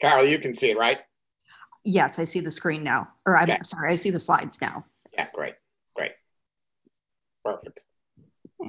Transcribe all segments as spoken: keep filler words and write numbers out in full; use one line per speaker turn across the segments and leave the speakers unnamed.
Carol, you can see it, right?
Yes, I see the screen now. Or I'm
Okay.
sorry, I see the slides now.
Yeah, great, great. Perfect.
Yeah.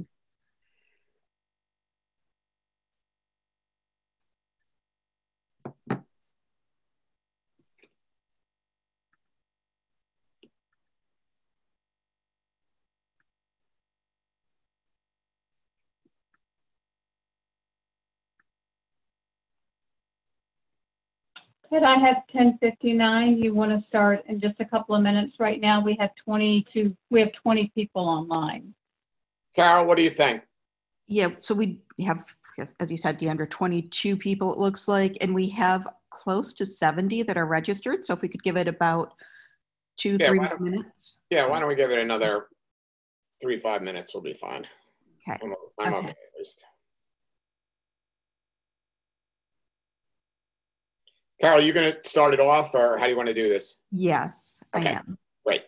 Ted, I have ten fifty-nine. You want to start in just a couple of minutes. Right now, we have twenty-two. We have twenty people online.
Carol, what do you think?
Yeah, so we have, as you said, Deandra, twenty-two people it looks like, and we have close to seventy that are registered. So if we could give it about two,
Yeah,
three
why
more
don't-
minutes.
Yeah, why don't we give it another three, five minutes? Will be fine.
Okay.
I'm, I'm okay.
Okay.
At least. Carol, you going to start it off, or how do you want to do this?
Yes,
Okay.
I am.
Great.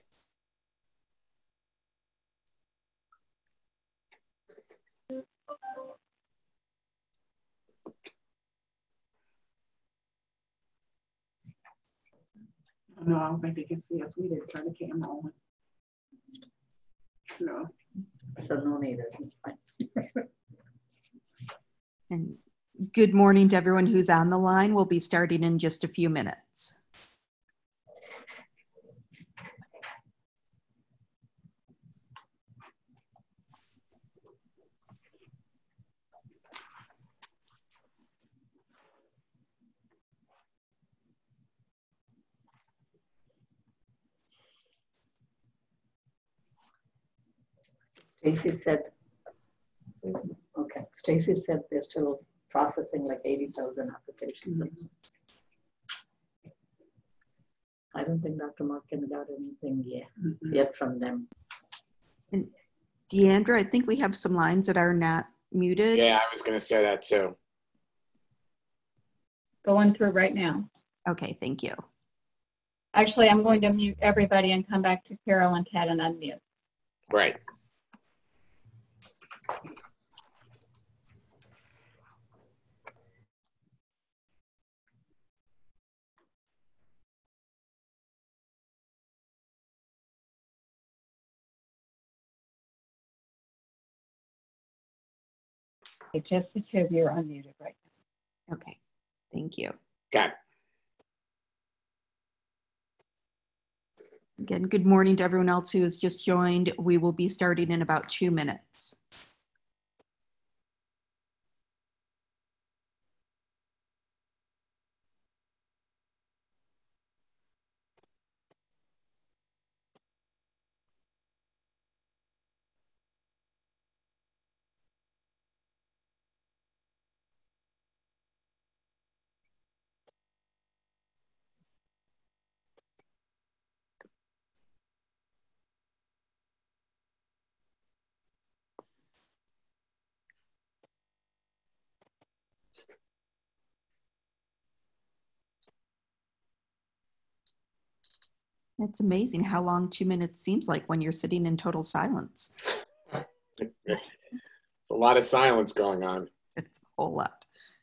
No, I don't think they can see us. We didn't turn the camera on. No.
So no need.
And good morning to everyone who's on the line. We'll be starting in just a few minutes.
Stacy said, okay, Stacy said they're still processing like eighty thousand applications. I don't think Doctor Markin got anything yet,
Mm-hmm.
yet from them.
And Deandra, I think we have some lines that are not muted.
Yeah, I was going to say that too.
Going through right now.
Okay, thank you.
Actually, I'm going to mute everybody and come back to Carol and Ted and unmute.
Right.
Okay, just the two of you are unmuted right now.
Okay, thank you.
Okay.
Again, good morning to everyone else who has just joined. We will be starting in about two minutes. It's amazing how long two minutes seems like when you're sitting in total silence.
There's a lot of silence going on.
It's a whole lot.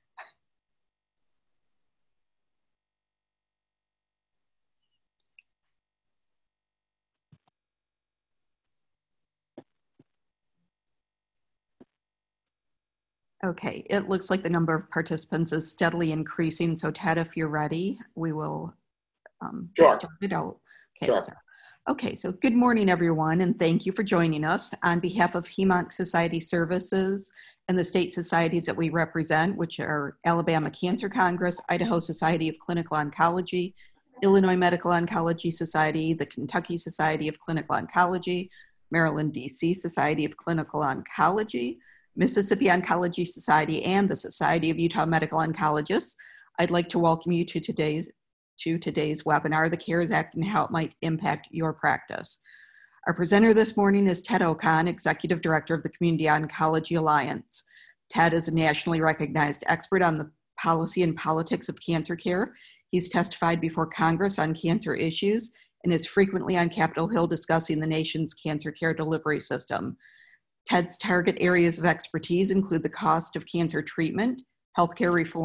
Okay, it looks like the number of participants is steadily increasing. So Ted, if you're ready, we will um,
Sure.
get started out. Okay,
Sure.
so, okay, so good morning, everyone, and thank you for joining us. On behalf of Hem/Onc Society Services and the state societies that we represent, which are Alabama Cancer Congress, Idaho Society of Clinical Oncology, Illinois Medical Oncology Society, the Kentucky Society of Clinical Oncology, Maryland, D C Society of Clinical Oncology, Mississippi Oncology Society, and the Society of Utah Medical Oncologists, I'd like to welcome you to today's to today's webinar, The CARES Act and How It Might Impact Your Practice. Our presenter this morning is Ted Okon, Executive Director of the Community Oncology Alliance. Ted is a nationally recognized expert on the policy and politics of cancer care. He's testified before Congress on cancer issues and is frequently on Capitol Hill discussing the nation's cancer care delivery system. Ted's target areas of expertise include the cost of cancer treatment, healthcare reform,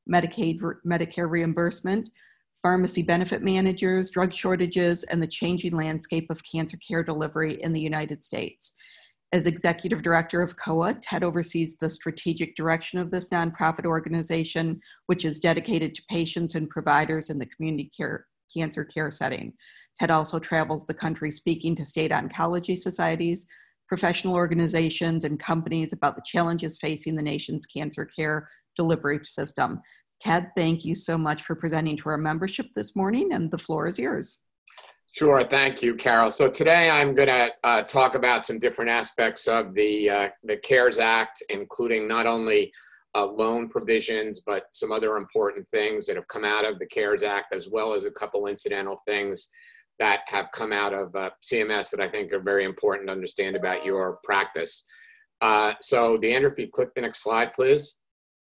Medicaid, Medicare reimbursement, pharmacy benefit managers, drug shortages, and the changing landscape of cancer care delivery in the United States. As executive director of C O A, Ted oversees the strategic direction of this nonprofit organization, which is dedicated to patients and providers in the community care, cancer care setting. Ted also travels the country speaking to state oncology societies, professional organizations, and companies about the challenges facing the nation's cancer care delivery system. Ted, thank you so much for presenting to our membership this morning, and the floor is yours.
Sure, thank you, Carol. So today I'm going to uh, talk about some different aspects of the, uh, the CARES Act, including not only uh, loan provisions, but some other important things that have come out of the CARES Act, as well as a couple incidental things that have come out of uh, C M S that I think are very important to understand about your practice. Uh, so Deandra, if you click the next slide, please.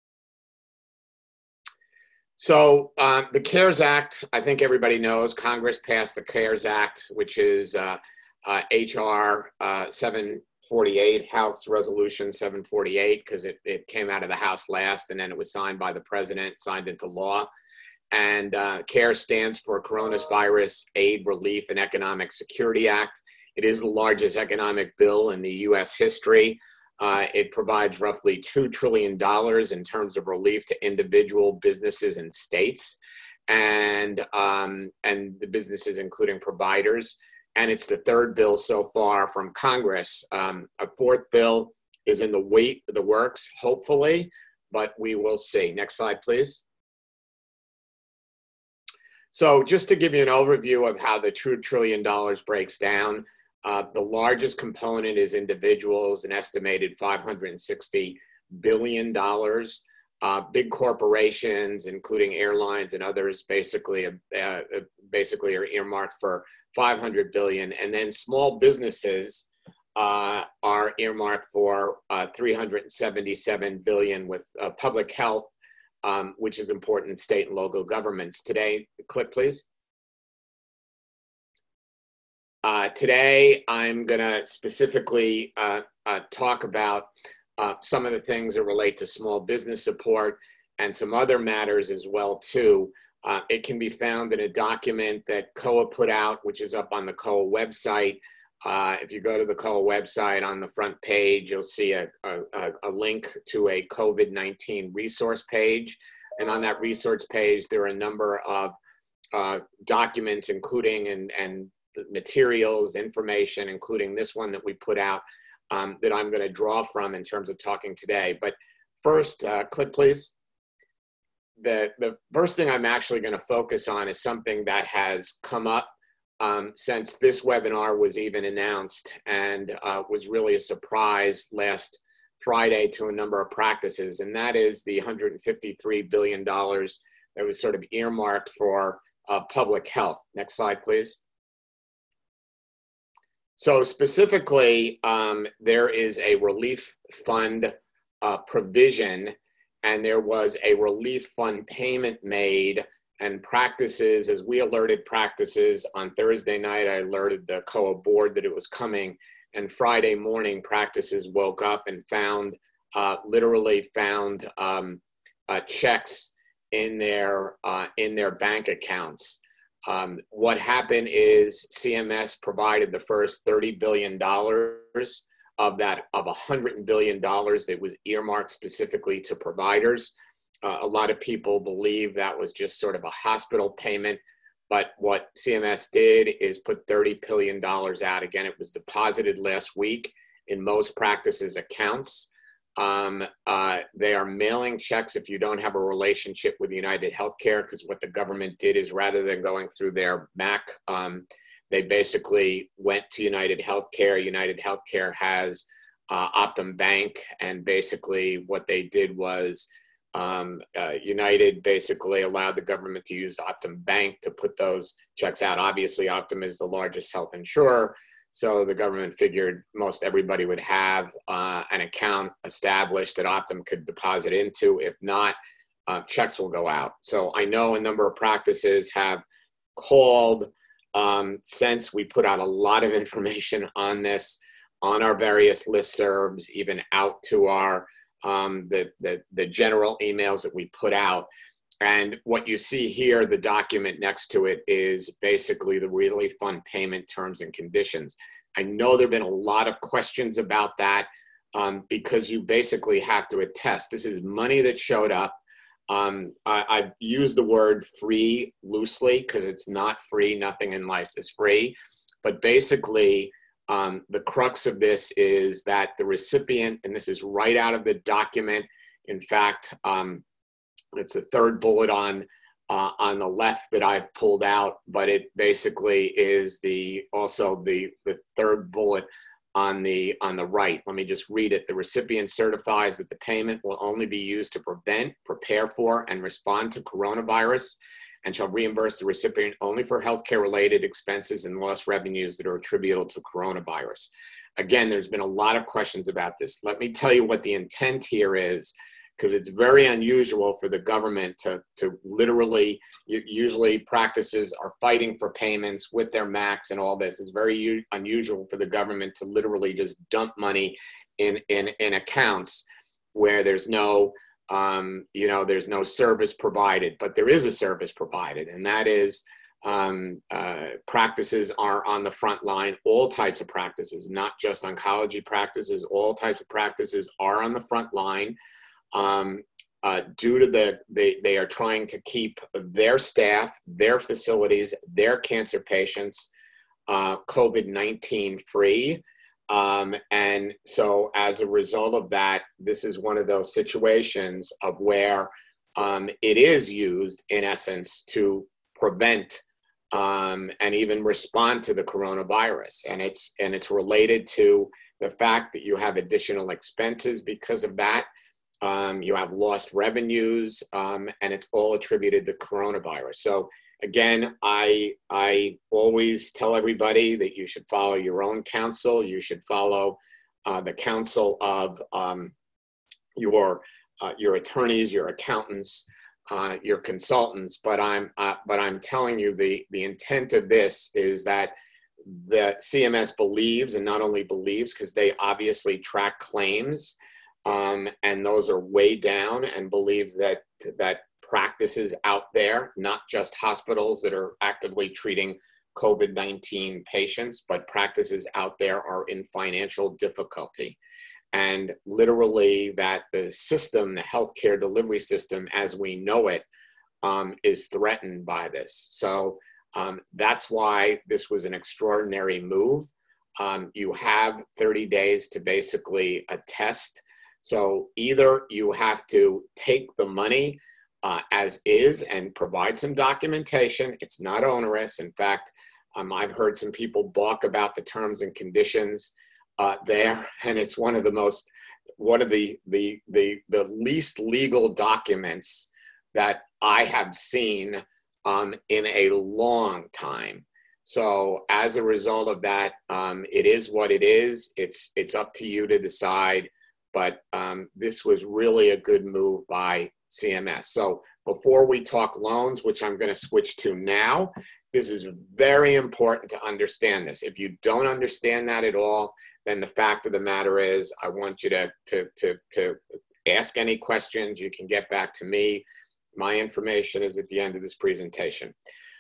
So uh, the CARES Act, I think everybody knows, Congress passed the CARES Act, which is uh, uh, H R uh, seven forty-eight, House Resolution seven forty-eight, because it, it came out of the House last, and then it was signed by the president, signed into law. And uh, CARES stands for Coronavirus Aid, Relief, and Economic Security Act. It is the largest economic bill in the U S history. Uh, it provides roughly two trillion dollars in terms of relief to individual businesses and states, and, um, and the businesses including providers. And it's the third bill so far from Congress. Um, a fourth bill is in the wait, the works, hopefully, but we will see. Next slide, please. So just to give you an overview of how the two trillion dollars breaks down, uh, the largest component is individuals, an estimated five hundred sixty billion dollars. Uh, big corporations, including airlines and others, basically, uh, basically are earmarked for five hundred billion dollars. And then small businesses uh, are earmarked for uh, three hundred seventy-seven billion dollars, with uh, public health, Um, which is important in state and local governments. Today, click please. Uh, today, I'm gonna specifically uh, uh, talk about uh, some of the things that relate to small business support and some other matters as well too. Uh, it can be found in a document that C O A put out, which is up on the C O A website. Uh, if you go to the C O A website, on the front page, you'll see a, a, a link to a COVID nineteen resource page. And on that resource page, there are a number of uh, documents, including and, and materials, information, including this one that we put out um, that I'm going to draw from in terms of talking today. But first, uh, click please. The, the first thing I'm actually going to focus on is something that has come up Um, since this webinar was even announced, and uh, was really a surprise last Friday to a number of practices, and that is the one hundred fifty-three billion dollars that was sort of earmarked for uh, public health. Next slide, please. So specifically, um, there is a relief fund uh, provision, and there was a relief fund payment made. And practices, as we alerted practices on Thursday night, I alerted the C O A board that it was coming. And Friday morning, practices woke up and found, uh, literally found um, uh, checks in their, uh, in their bank accounts. Um, what happened is C M S provided the first thirty billion dollars of that, of one hundred billion dollars that was earmarked specifically to providers. Uh, a lot of people believe that was just sort of a hospital payment, but what C M S did is put thirty billion dollars out. Again, it was deposited last week in most practices' accounts. Um, uh, they are mailing checks if you don't have a relationship with United Healthcare, because what the government did is, rather than going through their M A C, um, they basically went to United Healthcare. United Healthcare has uh, Optum Bank, and basically what they did was Um, uh, United basically allowed the government to use Optum Bank to put those checks out. Obviously, Optum is the largest health insurer, so the government figured most everybody would have uh, an account established that Optum could deposit into. If not, uh, checks will go out. So I know a number of practices have called um, since we put out a lot of information on this on our various listservs, even out to our um, the, the, the general emails that we put out. And what you see here, the document next to it, is basically the relief fund payment terms and conditions. I know there have been a lot of questions about that um, because you basically have to attest. This is money that showed up. Um, I, I use the word free loosely because it's not free. Nothing in life is free. But basically, um, the crux of this is that the recipient, and this is right out of the document. In fact, um, it's the third bullet on uh, on the left that I've pulled out, but it basically is the also the the third bullet on the on the right. Let me just read it. The recipient certifies that the payment will only be used to prevent, prepare for, and respond to coronavirus, and shall reimburse the recipient only for healthcare related expenses and lost revenues that are attributable to coronavirus. Again, there's been a lot of questions about this. Let me tell you what the intent here is, because it's very unusual for the government to, to literally, usually practices are fighting for payments with their max and all this. It's very unusual for the government to literally just dump money in, in, in accounts where there's no, um, you know, there's no service provided, but there is a service provided, and that is um, uh, practices are on the front line. All types of practices, not just oncology practices, all types of practices are on the front line. Um, uh, due to the, they, they are trying to keep their staff, their facilities, their cancer patients uh, COVID nineteen free. Um, and so as a result of that, this is one of those situations of where um, it is used in essence to prevent um, and even respond to the coronavirus. And it's, and it's related to the fact that you have additional expenses because of that. Um, you have lost revenues, um, and it's all attributed to coronavirus. So again, I, I always tell everybody that you should follow your own counsel. You should follow uh, the counsel of um, your, uh, your attorneys, your accountants, uh, your consultants. But I'm, uh, but I'm telling you the, the intent of this is that the C M S believes, and not only believes, because they obviously track claims, Um, and those are way down, and believes that that practices out there, not just hospitals that are actively treating COVID nineteen patients, but practices out there are in financial difficulty. And literally that the system, the healthcare delivery system as we know it, um, is threatened by this. So um, that's why this was an extraordinary move. Um, you have thirty days to basically attest. So either you have to take the money uh, as is and provide some documentation. It's not onerous. In fact, um, I've heard some people balk about the terms and conditions uh, there, and it's one of the most, one of the, the, the, the least legal documents that I have seen um, in a long time. So as a result of that, um, it is what it is. It's, it's up to you to decide. But um, this was really a good move by C M S. So before we talk loans, which I'm going to switch to now, this is very important to understand this. If you don't understand that at all, then the fact of the matter is I want you to, to, to, to ask any questions. You can get back to me. My information is at the end of this presentation.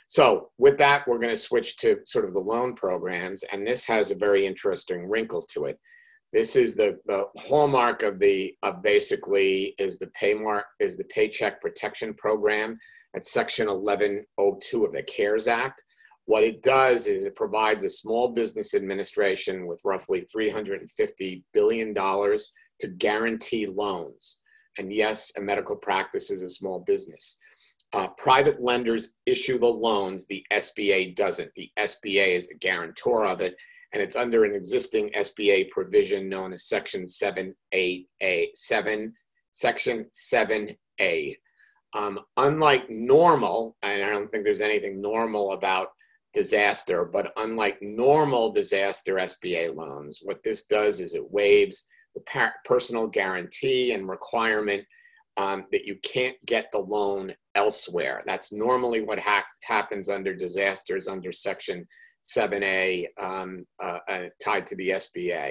So with that, we're going to switch to sort of the loan programs, and this has a very interesting wrinkle to it. This is the, the hallmark of the of basically is the paymark is the Paycheck Protection Program at Section eleven oh two of the CARES Act. What it does is it provides a small business administration with roughly three hundred fifty billion dollars to guarantee loans. And yes, a medical practice is a small business. Uh, private lenders issue the loans. The S B A doesn't. The S B A is the guarantor of it. And it's under an existing S B A provision known as Section seven A, seven, Section seven A. Um, unlike normal, and I don't think there's anything normal about disaster, but unlike normal disaster S B A loans, what this does is it waives the par- personal guarantee and requirement um, that you can't get the loan elsewhere. That's normally what ha- happens under disasters under Section seven A um, uh, uh, tied to the S B A.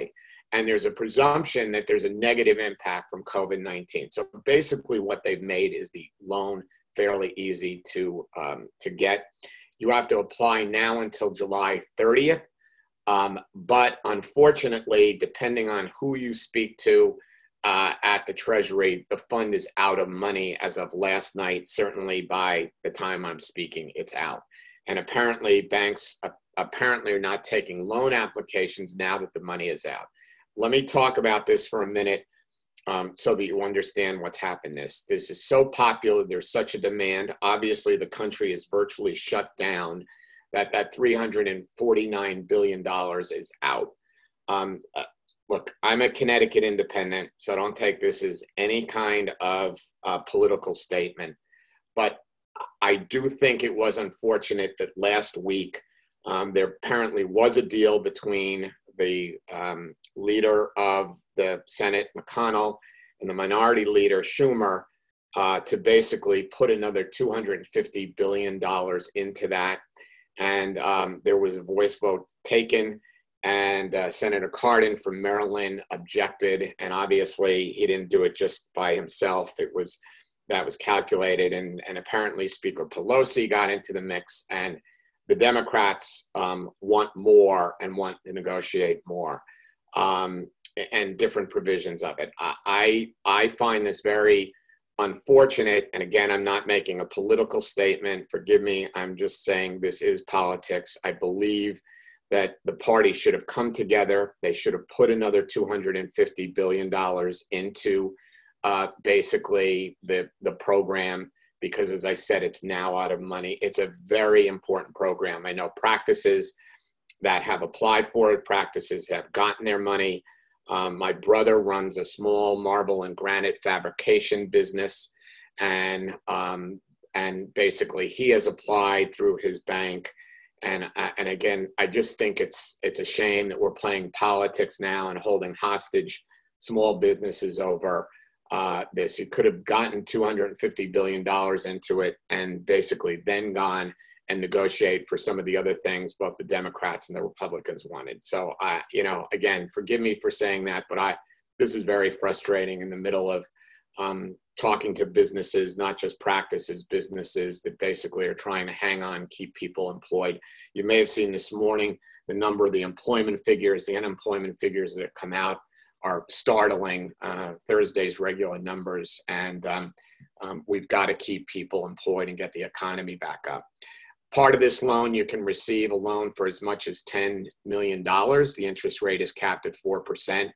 and there's a presumption that there's a negative impact from COVID nineteen. So basically what they've made is the loan fairly easy to, um, to get. You have to apply now until July thirtieth. Um, but unfortunately, depending on who you speak to uh, at the Treasury, the fund is out of money as of last night. Certainly by the time I'm speaking, it's out. And apparently banks uh, apparently are not taking loan applications now that the money is out. Let me talk about this for a minute um, so that you understand what's happened. This, this is so popular. There's such a demand. Obviously, the country is virtually shut down, that that three hundred forty-nine billion dollars is out. Um, uh, look, I'm a Connecticut independent, so don't take this as any kind of uh, political statement. But I do think it was unfortunate that last week um, there apparently was a deal between the um, leader of the Senate, McConnell, and the minority leader, Schumer, uh, to basically put another two hundred fifty billion dollars into that. And um, there was a voice vote taken, and uh, Senator Cardin from Maryland objected, and obviously he didn't do it just by himself. It was, that was calculated, and, and apparently Speaker Pelosi got into the mix, and the Democrats um, want more and want to negotiate more, um, and different provisions of it. I, I find this very unfortunate, and again, I'm not making a political statement. Forgive me, I'm just saying this is politics. I believe that the party should have come together. They should have put another two hundred fifty billion dollars into uh, basically the, the program, because as I said, it's now out of money. It's a very important program. I know practices that have applied for it, practices that have gotten their money. Um, my brother runs a small marble and granite fabrication business, and um, and basically he has applied through his bank. And uh, and again, I just think it's it's a shame that we're playing politics now and holding hostage small businesses over uh, this. You could have gotten two hundred fifty billion dollars into it and basically then gone and negotiate for some of the other things both the Democrats and the Republicans wanted. So, I, you know, again, forgive me for saying that, but I, this is very frustrating in the middle of um, talking to businesses, not just practices, businesses that basically are trying to hang on, keep people employed. You may have seen this morning, the number of the employment figures, the unemployment figures that have come out are startling, uh, Thursday's regular numbers. And um, um, we've got to keep people employed and get the economy back up. Part of this loan, you can receive a loan for as much as ten million dollars. The interest rate is capped at four percent.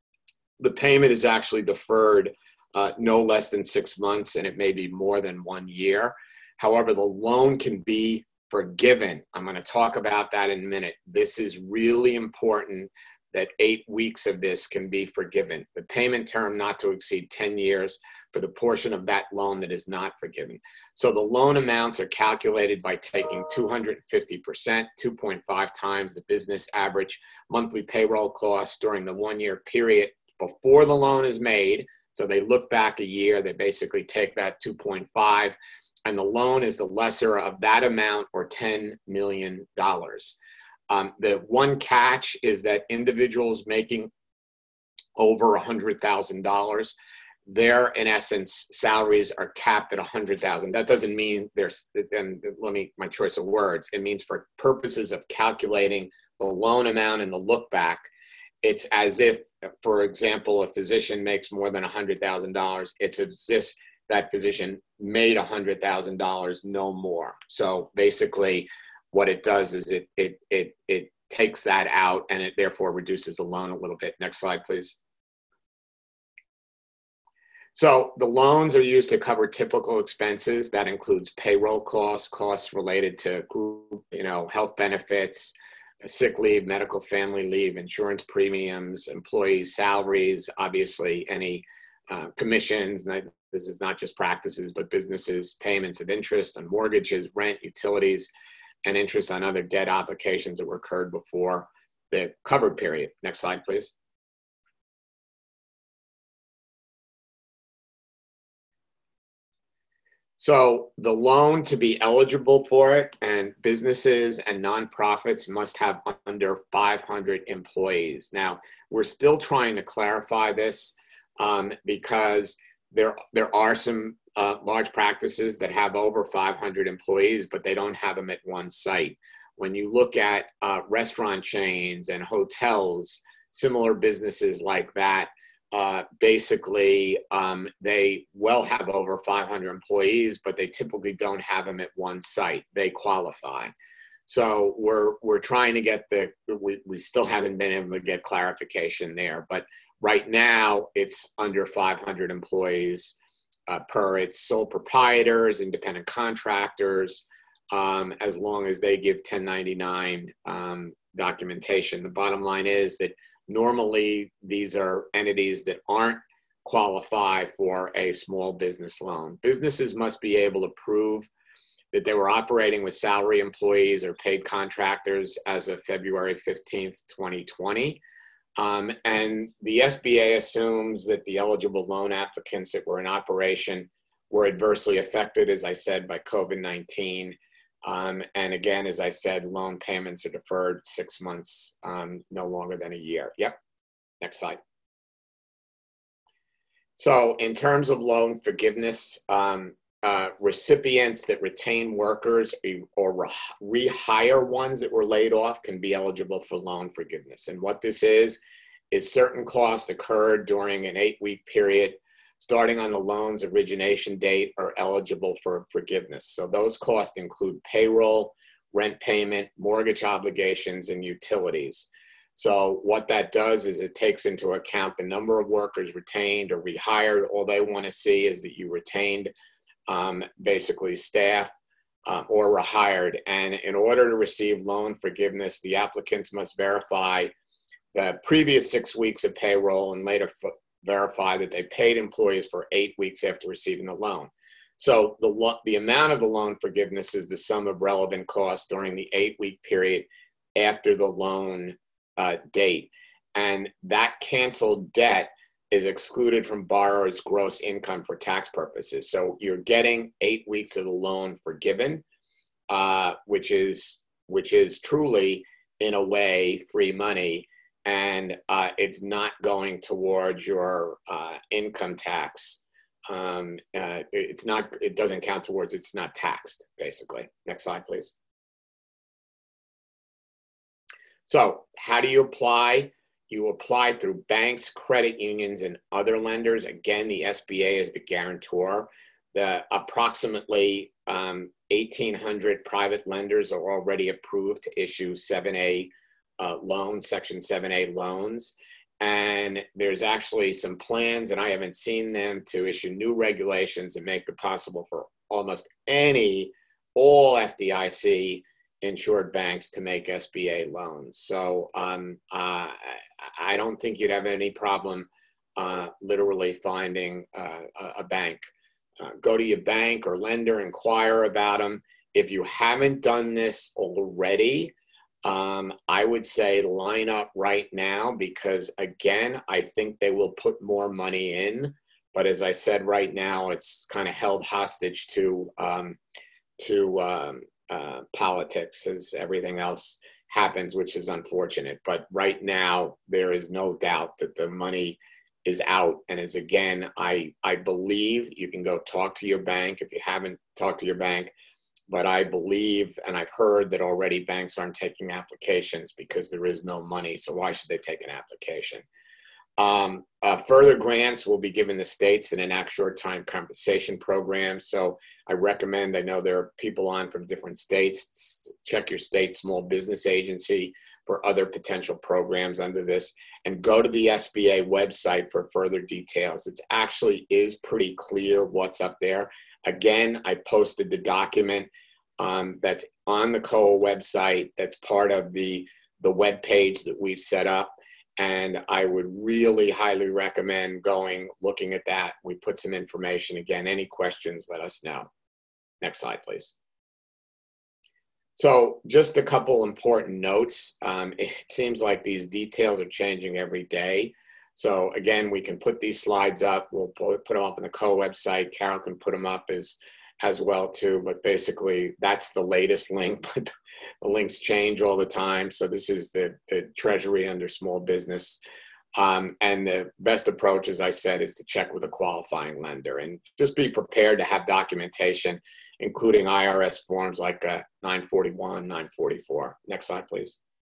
The payment is actually deferred uh, no less than six months, and it may be more than one year. However, the loan can be forgiven. I'm going to talk about that in a minute. This is really important, that eight weeks of this can be forgiven. The payment term not to exceed ten years for the portion of that loan that is not forgiven. So the loan amounts are calculated by taking two hundred fifty percent, two point five times the business average monthly payroll costs during the one-year period before the loan is made. So they look back a year, they basically take that two point five, and the loan is the lesser of that amount, or ten million dollars. Um, the one catch is that individuals making over one hundred thousand dollars, their, in essence, salaries are capped at one hundred thousand dollars. That doesn't mean there's, and let me, my choice of words, it means for purposes of calculating the loan amount and the look back, it's as if, for example, a physician makes more than one hundred thousand dollars, it's as if that physician made one hundred thousand dollars, no more. So basically, what it does is it, it, it, it takes that out, and it therefore reduces the loan a little bit. Next slide, please. So the loans are used to cover typical expenses. That includes payroll costs, costs related to group, you know, health benefits, sick leave, medical family leave, insurance premiums, employee salaries, obviously any uh, commissions. This is not just practices, but businesses, payments of interest on mortgages, rent, utilities, and interest on other debt applications that were incurred before the covered period. Next slide, please. So the loan, to be eligible for it, and businesses and nonprofits must have under five hundred employees. Now, we're still trying to clarify this um, because there, there are some uh, large practices that have over five hundred employees, but they don't have them at one site. When you look at uh, restaurant chains and hotels, similar businesses like that, uh, basically um, they well have over five hundred employees, but they typically don't have them at one site. They qualify. So we're we're trying to get the, we, we still haven't been able to get clarification there, but right now it's under five hundred employees uh, per. It's sole proprietors, independent contractors, um, as long as they give ten ninety-nine um, documentation. The bottom line is that normally these are entities that aren't qualify for a small business loan. Businesses must be able to prove that they were operating with salary employees or paid contractors as of February fifteenth, twenty twenty. Um, and the S B A assumes that the eligible loan applicants that were in operation were adversely affected, as I said, by COVID nineteen. Um, and again, as I said, loan payments are deferred six months, um, no longer than a year. Yep. Next slide. So in terms of loan forgiveness, um, uh, recipients that retain workers or re rehire ones that were laid off can be eligible for loan forgiveness. And what this is, is certain costs occurred during an eight-week period starting on the loan's origination date are eligible for forgiveness. So those costs include payroll, rent payment, mortgage obligations, and utilities. So what that does is it takes into account the number of workers retained or rehired. All they want to see is that you retained um, basically staff um, or rehired. And in order to receive loan forgiveness, the applicants must verify the previous six weeks of payroll and later verify that they paid employees for eight weeks after receiving the loan. So the, lo the amount of the loan forgiveness is the sum of relevant costs during the eight-week period after the loan uh, date. And that canceled debt is excluded from borrower's gross income for tax purposes. So you're getting eight weeks of the loan forgiven, uh, which is, which is truly, in a way, free money. And uh, it's not going towards your uh, income tax. Um, uh, it's not, it doesn't count towards, it's not taxed, basically. Next slide, please. So how do you apply? You apply through banks, credit unions, and other lenders. Again, the S B A is the guarantor. The approximately um, eighteen hundred private lenders are already approved to issue seven A Uh, loans, Section seven A loans. And there's actually some plans, and I haven't seen them, to issue new regulations and make it possible for almost any, all F D I C insured banks to make S B A loans. So um, uh, I don't think you'd have any problem uh, literally finding uh, a bank. Uh, go to your bank or lender, inquire about them. If you haven't done this already, Um, I would say line up right now, because again, I think they will put more money in. But as I said, right now it's kind of held hostage to um, to um, uh, politics as everything else happens, which is unfortunate. But right now there is no doubt that the money is out. And as again, I I believe you can go talk to your bank if you haven't talked to your bank. But I believe, and I've heard, that already banks aren't taking applications because there is no money. So why should they take an application? Um, uh, further grants will be given the states in an Enact Short Time Compensation Program. So I recommend, I know there are people on from different states, check your state small business agency for other potential programs under this, and go to the S B A website for further details. It actually is pretty clear what's up there. Again, I posted the document um, that's on the C O A website. That's part of the, the web page that we've set up. And I would really highly recommend going, looking at that. We put some information. Again, any questions, let us know. Next slide, please. So just a couple important notes. Um, it seems like these details are changing every day. So again, we can put these slides up. We'll put them up on the C O A website. Carol can put them up as, as well too, but basically that's the latest link, but the links change all the time. So this is the, the Treasury under small business. Um, and the best approach, as I said, is to check with a qualifying lender and just be prepared to have documentation, including I R S forms like uh, nine forty-one, nine forty-four. Next slide, please.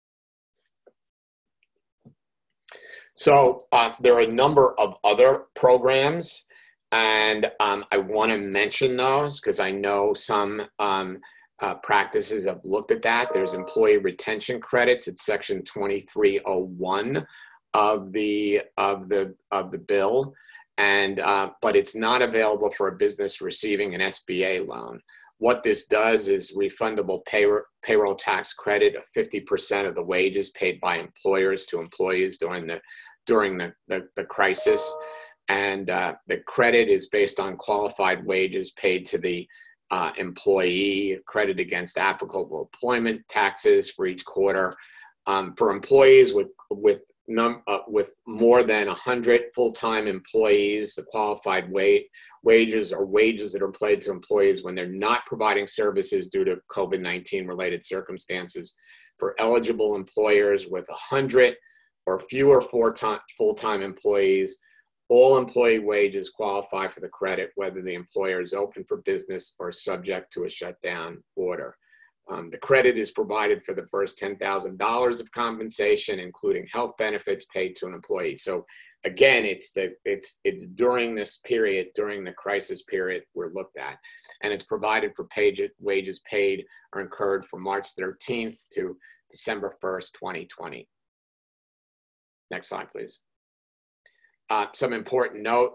So uh, there are a number of other programs, and um, I want to mention those because I know some um, uh, practices have looked at that. There's employee retention credits at section twenty-three oh one of the of the of the bill, and uh, but it's not available for a business receiving an S B A loan. What this does is refundable pay, payroll tax credit of fifty percent of the wages paid by employers to employees during the during the, the, the crisis. And uh, the credit is based on qualified wages paid to the uh, employee, credit against applicable employment taxes for each quarter. Um, for employees with with num uh, with more than one hundred full-time employees, the qualified wage wages are wages that are paid to employees when they're not providing services due to COVID nineteen related circumstances. For eligible employers with one hundred or fewer full-time employees, all employee wages qualify for the credit, whether the employer is open for business or subject to a shutdown order. Um, the credit is provided for the first ten thousand dollars of compensation, including health benefits paid to an employee. So again, it's the it's it's during this period, during the crisis period we're looked at, and it's provided for page, wages paid or incurred from March thirteenth to December first, twenty twenty. Next slide, please. Uh, some important note.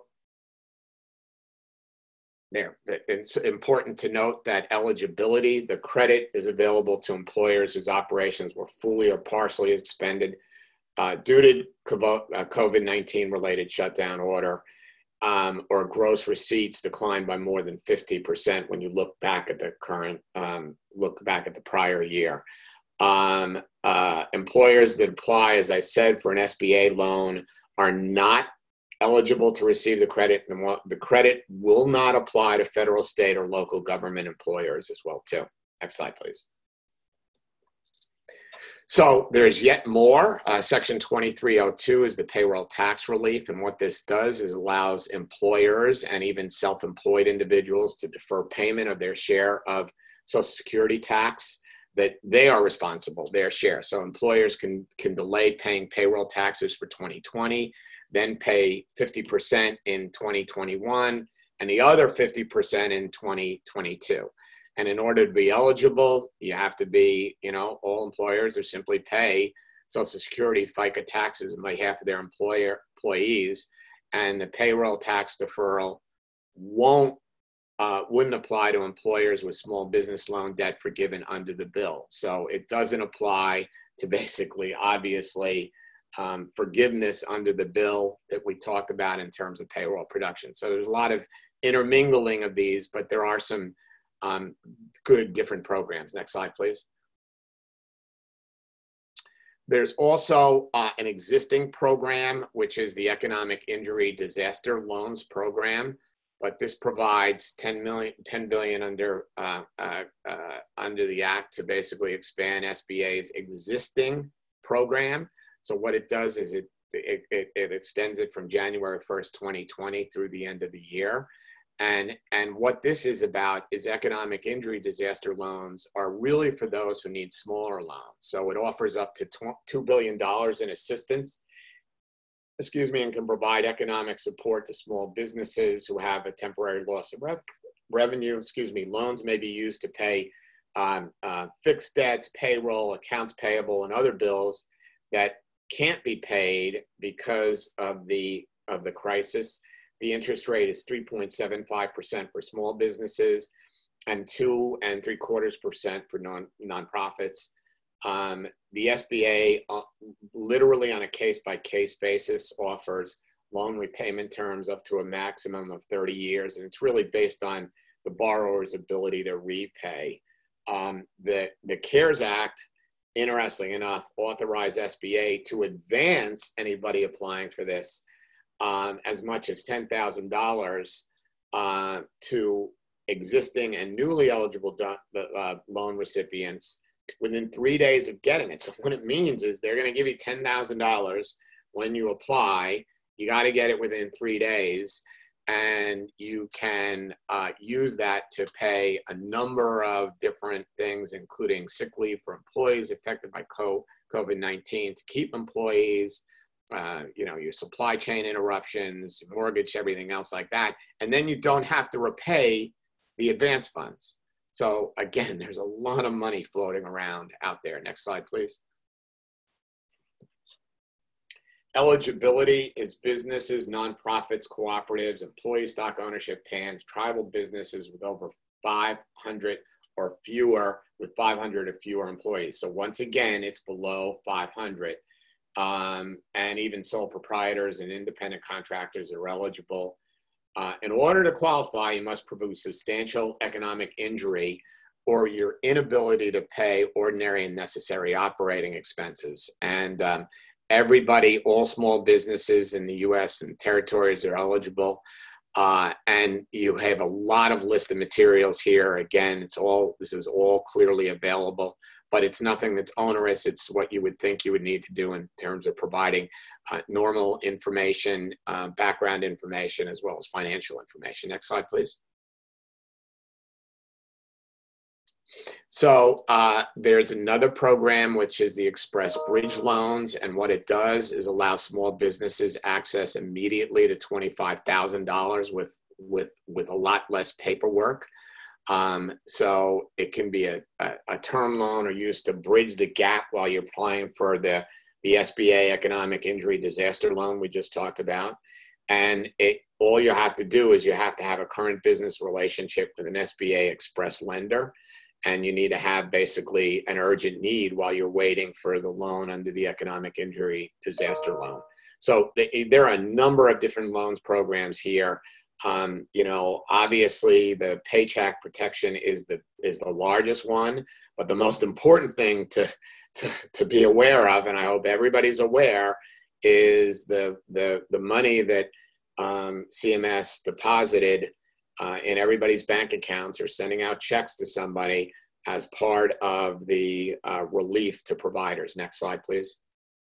There, it's important to note that eligibility, the credit is available to employers whose operations were fully or partially suspended uh, due to COVID nineteen related shutdown order, um, or gross receipts declined by more than fifty percent when you look back at the current, um, look back at the prior year. Um, uh, employers that apply, as I said, for an S B A loan are not eligible to receive the credit, and the credit will not apply to federal, state, or local government employers as well, too. Next slide, please. So there's yet more. Uh, Section twenty-three oh two is the payroll tax relief, and what this does is allows employers and even self-employed individuals to defer payment of their share of Social Security tax that they are responsible, their share. So employers can, can delay paying payroll taxes for twenty twenty, then pay fifty percent in twenty twenty-one, and the other fifty percent in twenty twenty-two. And in order to be eligible, you have to be, you know, all employers are simply pay Social Security FICA taxes on behalf of their employer employees, and the payroll tax deferral won't uh, wouldn't apply to employers with small business loan debt forgiven under the bill. So it doesn't apply to basically, obviously, Um, forgiveness under the bill that we talked about in terms of payroll production. So there's a lot of intermingling of these, but there are some um, good different programs. Next slide, please. There's also uh, an existing program, which is the Economic Injury Disaster Loans Program, but this provides ten million, ten billion under uh, uh, uh, under the act to basically expand S B A's existing program. So what it does is it, it, it, it extends it from January first, twenty twenty through the end of the year. And, and what this is about is economic injury disaster loans are really for those who need smaller loans. So it offers up to two billion dollars in assistance, excuse me, and can provide economic support to small businesses who have a temporary loss of rev revenue. Excuse me, loans may be used to pay um, uh, fixed debts, payroll, accounts payable, and other bills that can't be paid because of the of the crisis. The interest rate is three point seven five percent for small businesses and two and three quarters percent for non nonprofits. Um, the S B A uh, literally on a case by case basis offers loan repayment terms up to a maximum of thirty years, and it's really based on the borrower's ability to repay. Um, the the CARES Act, interesting enough, authorize S B A to advance anybody applying for this um, as much as ten thousand dollars uh, to existing and newly eligible do, uh, loan recipients within three days of getting it. So what it means is they're going to give you ten thousand dollars when you apply. You got to get it within three days. And you can uh, use that to pay a number of different things, including sick leave for employees affected by COVID nineteen, to keep employees, uh, you know, your supply chain interruptions, mortgage, everything else like that. And then you don't have to repay the advance funds. So again, there's a lot of money floating around out there. Next slide, please. Eligibility is businesses, nonprofits, cooperatives, employee stock ownership plans, tribal businesses with over five hundred or fewer, with five hundred or fewer employees. So once again, it's below five hundred. Um, and even sole proprietors and independent contractors are eligible. Uh, in order to qualify, you must prove substantial economic injury or your inability to pay ordinary and necessary operating expenses. And um, everybody, all small businesses in the U S and territories are eligible. Uh, and you have a lot of list of materials here. Again, it's all, this is all clearly available, but it's nothing that's onerous. It's what you would think you would need to do in terms of providing uh, normal information, uh, background information, as well as financial information. Next slide, please. So uh, there's another program, which is the Express Bridge Loans. And what it does is allow small businesses access immediately to twenty-five thousand dollars with, with, with a lot less paperwork. Um, so it can be a, a, a term loan or used to bridge the gap while you're applying for the, the S B A Economic Injury Disaster Loan we just talked about. And it, all you have to do is you have to have a current business relationship with an S B A Express lender. And you need to have basically an urgent need while you're waiting for the loan under the Economic Injury Disaster Loan. So the, there are a number of different loans programs here. Um, you know, obviously the Paycheck Protection is the is the largest one, but the most important thing to to to be aware of, and I hope everybody's aware, is the the the money that um, C M S deposited Uh, in everybody's bank accounts or sending out checks to somebody as part of the uh, relief to providers. Next slide, please.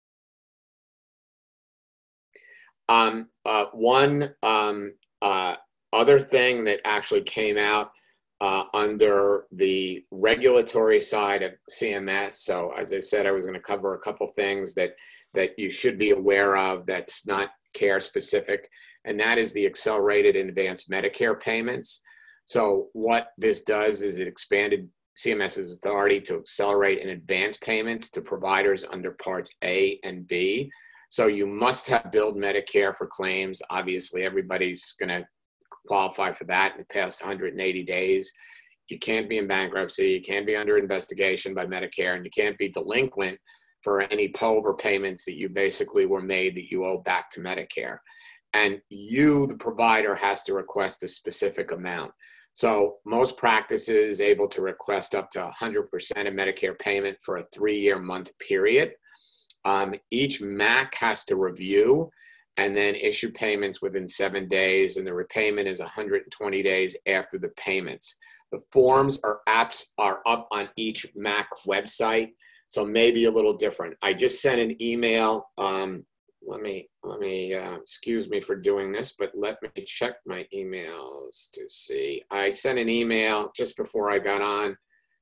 Um, uh, one um, uh, other thing that actually came out uh, under the regulatory side of C M S. So as I said, I was going to cover a couple things that, that you should be aware of that's not care specific, and that is the accelerated and advanced Medicare payments. So what this does is it expanded CMS's authority to accelerate and advance payments to providers under parts A and B. So you must have billed Medicare for claims. Obviously, everybody's going to qualify for that in the past one hundred eighty days. You can't be in bankruptcy, you can't be under investigation by Medicare, and you can't be delinquent for any P O B payments that you basically were made that you owe back to Medicare. And you, the provider, has to request a specific amount. So most practices able to request up to one hundred percent of Medicare payment for a three-year month period. Um, each M A C has to review and then issue payments within seven days, and the repayment is one hundred twenty days after the payments. The forms or apps are up on each M A C website, so maybe a little different. I just sent an email. Um, let me, let me, uh, excuse me for doing this, but let me check my emails to see. I sent an email just before I got on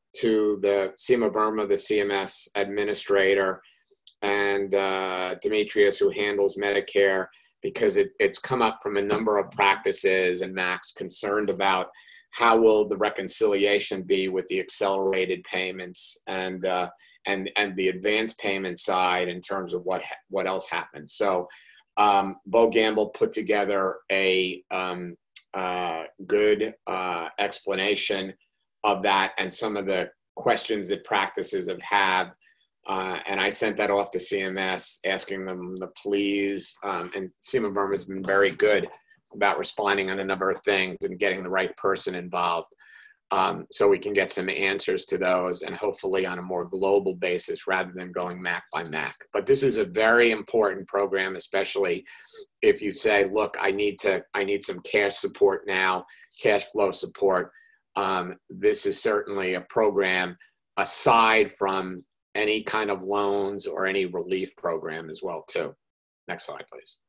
to the Seema Verma, the C M S administrator, and uh, Demetrius, who handles Medicare, because it, it's come up from a number of practices and M A Cs concerned about how will the reconciliation be with the accelerated payments and uh, and and the advance payment side in terms of what what else happens. So um, Bo Gamble put together a um, uh, good uh, explanation of that and some of the questions that practices have had. Uh, and I sent that off to C M S, asking them to please, um, and Seema Verma has been very good about responding on a number of things and getting the right person involved. Um, so we can get some answers to those, and hopefully on a more global basis rather than going M A C by M A C. But this is a very important program, especially if you say, look, I need to, I need some cash support now, cash flow support. um, this is certainly a program aside from any kind of loans or any relief program as well too. Next slide, please.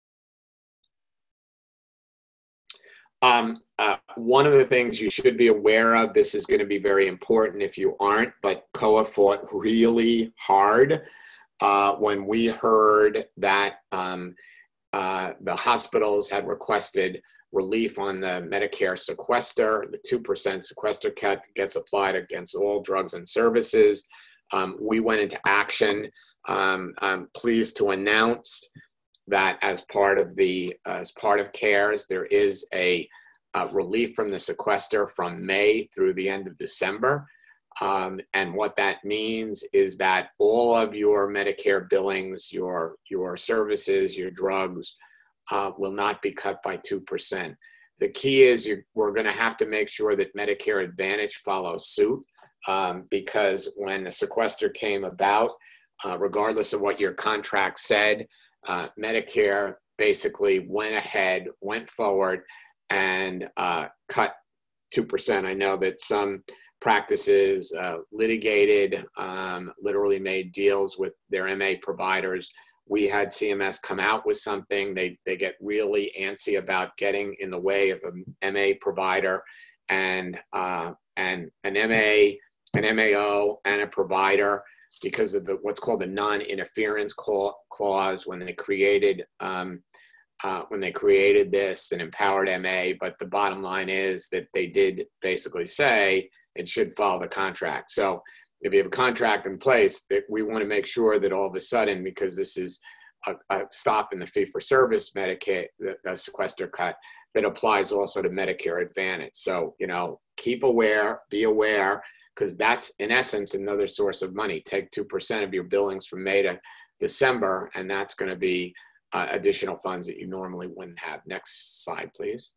Um, uh, one of the things you should be aware of, this is going to be very important if you aren't, but C O A fought really hard uh, when we heard that um, uh, the hospitals had requested relief on the Medicare sequester. The two percent sequester cut gets applied against all drugs and services. Um, we went into action. Um, I'm pleased to announce that as part of the uh, as part of CARES, there is a uh, relief from the sequester from May through the end of December. Um, and what that means is that all of your Medicare billings, your, your services, your drugs uh, will not be cut by two percent. The key is you're, we're gonna have to make sure that Medicare Advantage follows suit um, because when the sequester came about, uh, regardless of what your contract said, Uh, Medicare basically went ahead, went forward, and uh, cut two percent. I know that some practices uh, litigated, um, literally made deals with their M A providers. We had C M S come out with something. They, they get really antsy about getting in the way of an M A provider, and, uh, and an M A, an M A O, and a provider, because of the what's called the non-interference clause when they created um, uh, when they created this and empowered M A. But the bottom line is that they did basically say it should follow the contract. So if you have a contract in place, that we want to make sure that all of a sudden, because this is a, a stop in the fee-for-service Medicaid, the, the sequester cut, that applies also to Medicare Advantage. So, you know, keep aware, be aware, because that's in essence another source of money. Take two percent of your billings from May to December, and that's going to be uh, additional funds that you normally wouldn't have. Next slide, please.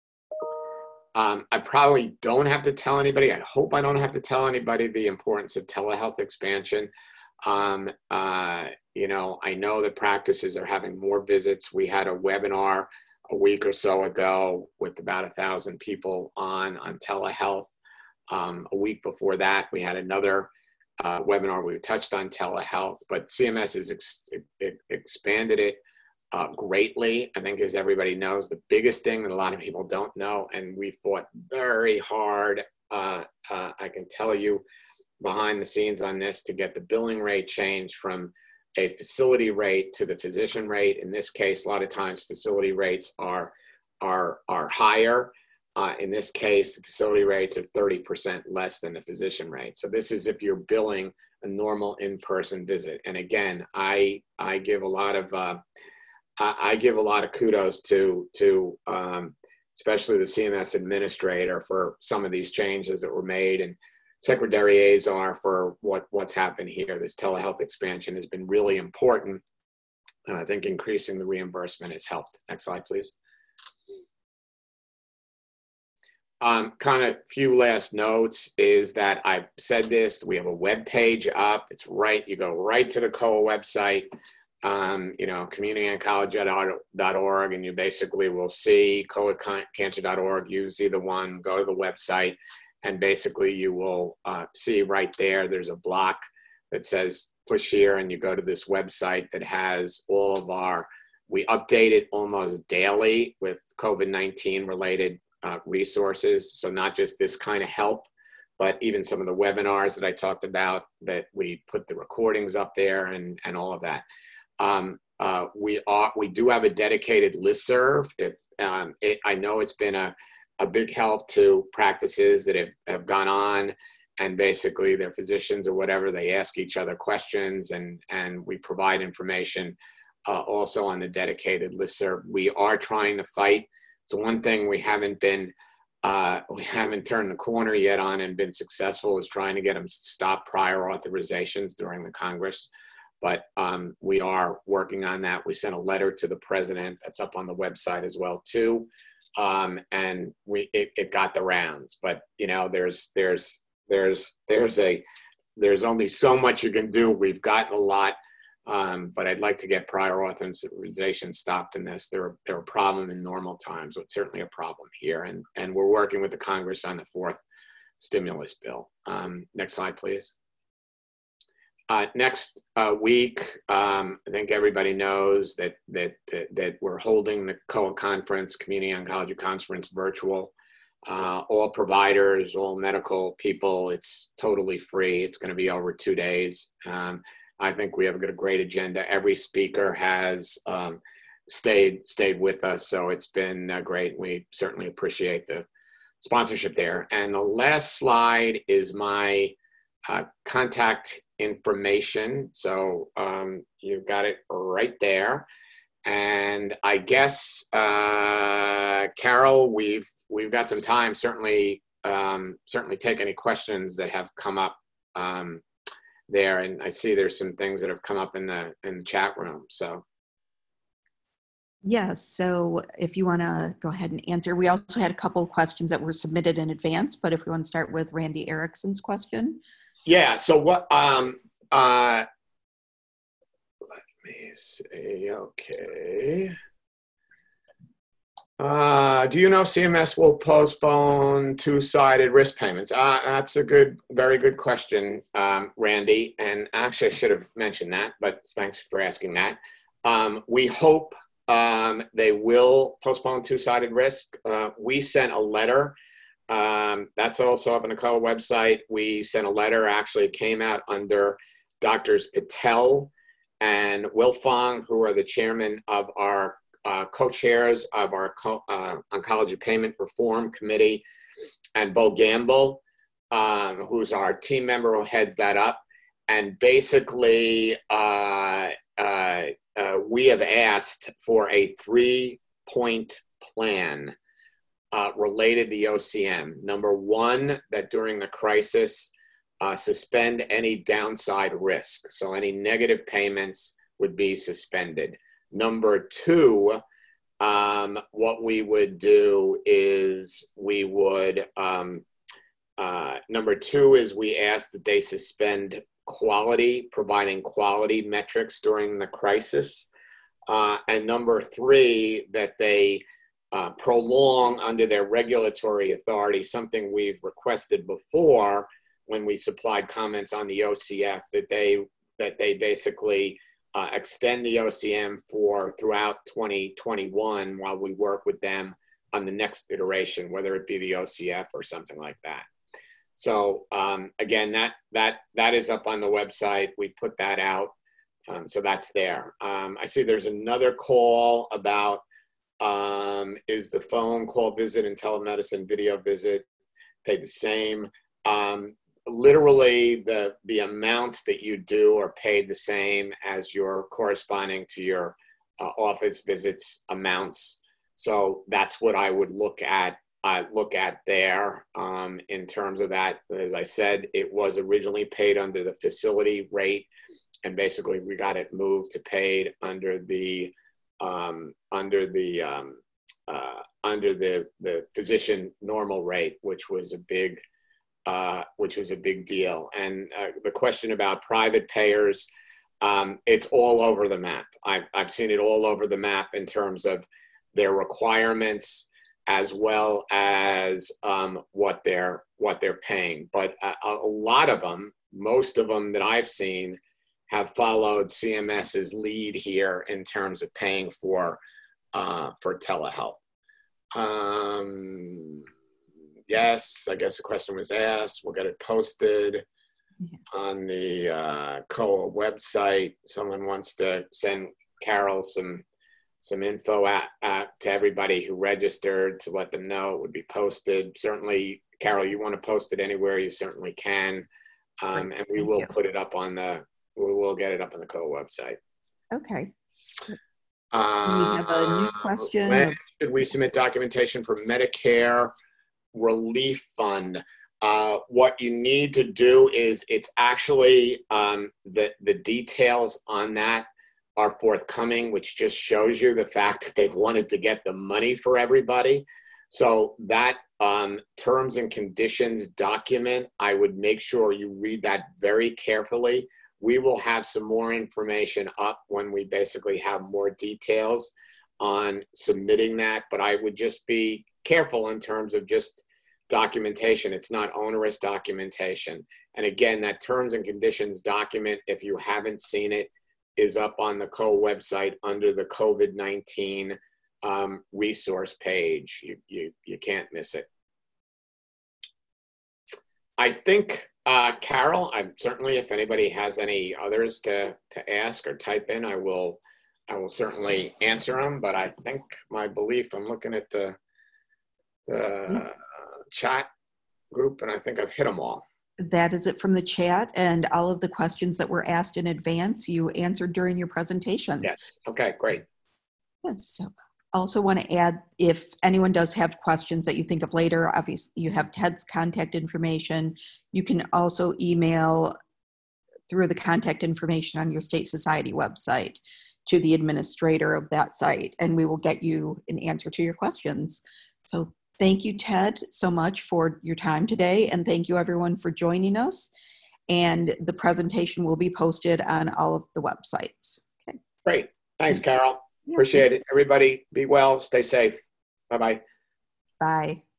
Um, I probably don't have to tell anybody, I hope I don't have to tell anybody the importance of telehealth expansion. Um, uh, you know, I know that practices are having more visits. We had a webinar a week or so ago with about a thousand people on, on telehealth. Um, a week before that, we had another uh, webinar where we touched on telehealth, but C M S has ex ex expanded it uh, greatly. I think, as everybody knows, the biggest thing that a lot of people don't know, and we fought very hard, uh, uh, I can tell you, behind the scenes on this to get the billing rate changed from a facility rate to the physician rate. In this case, a lot of times facility rates are, are, are higher. Uh, in this case, the facility rates are thirty percent less than the physician rate. So this is if you're billing a normal in-person visit. And again, I I give a lot of uh, I, I give a lot of kudos to to um, especially the C M S administrator for some of these changes that were made, and Secretary Azar for what what's happened here. This telehealth expansion has been really important, and I think increasing the reimbursement has helped. Next slide, please. Um, kind of few last notes is that I've said this, we have a web page up. It's right, you go right to the C O A website, um, you know, community oncology dot org, and you basically will see C O A cancer dot org. You see the one, go to the website, and basically you will uh, see right there, there's a block that says push here, and you go to this website that has all of our, we update it almost daily with COVID nineteen related Uh, resources. So not just this kind of help, but even some of the webinars that I talked about, that we put the recordings up there and, and all of that. Um, uh, we are, we do have a dedicated listserv. If um, it, I know it's been a, a big help to practices that have, have gone on, and basically their physicians or whatever, they ask each other questions, and, and we provide information uh, also on the dedicated listserv. We are trying to fight. So one thing we haven't been, uh, we haven't turned the corner yet on and been successful is trying to get them to stop prior authorizations during the Congress. But um, we are working on that. We sent a letter to the president that's up on the website as well too. Um, and we, it, it got the rounds, but you know, there's, there's, there's, there's a, there's only so much you can do. We've gotten a lot Um, but I'd like to get prior authorization stopped in this. They're, they're a problem in normal times, but certainly a problem here. And, and we're working with the Congress on the fourth stimulus bill. Um, next slide, please. Uh, next uh, week, um, I think everybody knows that, that, that, that we're holding the C O A conference, Community Oncology Conference, virtual. Uh, all providers, all medical people, it's totally free. It's going to be over two days. Um, I think we have got a great agenda. Every speaker has um, stayed stayed with us, so it's been uh, great. We certainly appreciate the sponsorship there. And the last slide is my uh, contact information. So um, you've got it right there. And I guess, uh, Carol, we've we've got some time. Certainly, um, certainly take any questions that have come up um, there. And I see there's some things that have come up in the in the chat room. So,
yes. So if you want to go ahead and answer, we also had a couple of questions that were submitted in advance. But if we want to start with Randy Erickson's question,
yeah. So what? Um, uh, Let me see, okay. Uh, do you know if C M S will postpone two-sided risk payments? Uh, that's a good, very good question, um, Randy. And actually, I should have mentioned that, but thanks for asking that. Um, we hope um, they will postpone two-sided risk. Uh, we sent a letter. Um, that's also up on the C O A website. We sent a letter. Actually, it came out under Doctors Patel and Wilfong, who are the chairman of our uh, co-chairs of our co uh, Oncology Payment Reform Committee, and Bo Gamble, um, who's our team member who heads that up. And basically, uh, uh, uh, we have asked for a three-point plan uh, related to the O C M. Number one, that during the crisis, Uh, suspend any downside risk. So any negative payments would be suspended. Number two, um, what we would do is we would, um, uh, number two is we ask that they suspend quality, providing quality metrics during the crisis. Uh, and number three, that they uh, prolong under their regulatory authority, something we've requested before, when we supplied comments on the O C F, that they that they basically uh, extend the O C M for throughout twenty twenty-one while we work with them on the next iteration, whether it be the O C F or something like that. So um, again, that that that is up on the website. We put that out, um, so that's there. Um, I see there's another call about um, is the phone call visit and telemedicine video visit paid the same? Um, literally the the amounts that you do are paid the same as your corresponding to your uh, office visits amounts. So that's what I would look at uh, look at there um, in terms of that. As I said, it was originally paid under the facility rate, and basically we got it moved to paid under the um, under the um, uh, under the the physician normal rate, which was a big Uh, which was a big deal. And uh, the question about private payers, um, it's all over the map. I've, I've seen it all over the map in terms of their requirements as well as um, what they're what they're paying. But a, a lot of them, most of them that I've seen, have followed CMS's lead here in terms of paying for uh, for telehealth. Um, Yes, I guess the question was asked. We'll get it posted on the uh, C O A website. Someone wants to send Carol some some info at, at, to everybody who registered to let them know it would be posted. Certainly, Carol, you want to post it anywhere, you certainly can. Um, and we
Thank
will
you.
put it up on the, we will get it up on the C O A website.
Okay.
Uh,
We have a new question.
When should we submit documentation for Medicare Relief Fund? Uh, what you need to do is, it's actually um, the, the details on that are forthcoming, which just shows you the fact that they wanted to get the money for everybody. So that um, terms and conditions document, I would make sure you read that very carefully. We will have some more information up when we basically have more details on submitting that, but I would just be careful in terms of just documentation. It's not onerous documentation. And again, that terms and conditions document, if you haven't seen it, is up on the C O A website under the COVID nineteen um, resource page. You, you, you can't miss it. I think, uh, Carol, I'm certainly, if anybody has any others to, to ask or type in, I will, I will certainly answer them, but I think my belief, I'm looking at the, the chat group, and I think I've hit them all.
That is it from the chat, and all of the questions that were asked in advance, you answered during your presentation.
Yes. Okay, great.
Yes. So also want to add, if anyone does have questions that you think of later, obviously you have Ted's contact information. You can also email through the contact information on your state society website to the administrator of that site, and we will get you an answer to your questions. So thank you, Ted, so much for your time today, and thank you everyone for joining us. And the presentation will be posted on all of the websites. Okay.
Great. Thanks, Carol.
Yeah.
Appreciate it. Everybody be well, stay safe. Bye-bye.
Bye.